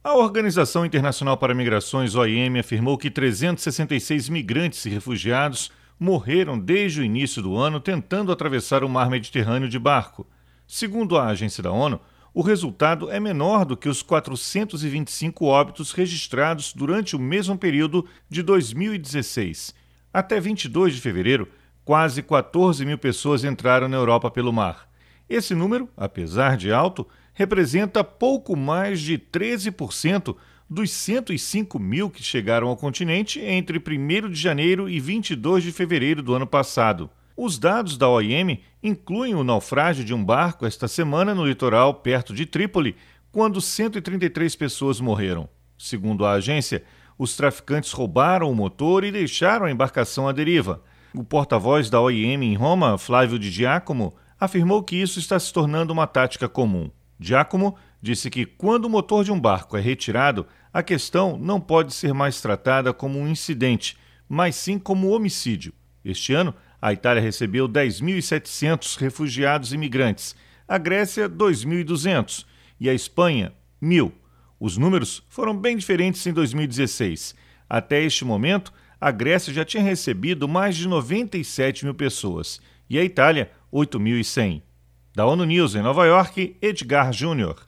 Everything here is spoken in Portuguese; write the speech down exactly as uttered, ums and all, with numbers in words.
A Organização Internacional para Migrações, O I M, afirmou que trezentos e sessenta e seis migrantes e refugiados morreram desde o início do ano tentando atravessar o mar Mediterrâneo de barco. Segundo a agência da ONU, o resultado é menor do que os quatrocentos e vinte e cinco óbitos registrados durante o mesmo período de dois mil e dezesseis. Até vinte e dois de fevereiro, quase quatorze mil pessoas entraram na Europa pelo mar. Esse número, apesar de alto, representa pouco mais de treze por cento dos cento e cinco mil que chegaram ao continente entre primeiro de janeiro e vinte e dois de fevereiro do ano passado. Os dados da O I M incluem o naufrágio de um barco esta semana no litoral perto de Trípoli, quando cento e trinta e três pessoas morreram. Segundo a agência, os traficantes roubaram o motor e deixaram a embarcação à deriva. O porta-voz da O I M em Roma, Flávio Di Giacomo, afirmou que isso está se tornando uma tática comum. Giacomo disse que quando o motor de um barco é retirado, a questão não pode ser mais tratada como um incidente, mas sim como homicídio. Este ano, a Itália recebeu dez mil e setecentos refugiados e imigrantes, a Grécia dois mil e duzentos e a Espanha mil. Os números foram bem diferentes em dois mil e dezesseis. Até este momento, a Grécia já tinha recebido mais de noventa e sete mil pessoas e a Itália oito mil e cem. Da ONU News em Nova York, Edgar Júnior.